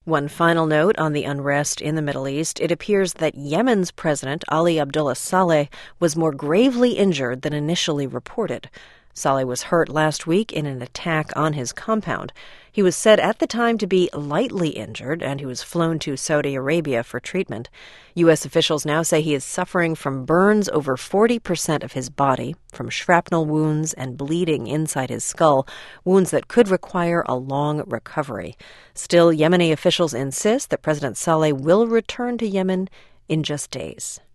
One final note on the unrest in the Middle East. It appears that Yemen's President Ali Abdullah Saleh was more gravely injured than initially reported. Saleh was hurt last week in an attack on his compound. He was said at the time to be lightly injured, and he was flown to Saudi Arabia for treatment. U.S. officials now say he is suffering from burns over 40% of his body, from shrapnel wounds and bleeding inside his skull, wounds that could require a long recovery. Still, Yemeni officials insist that President Saleh will return to Yemen in just days.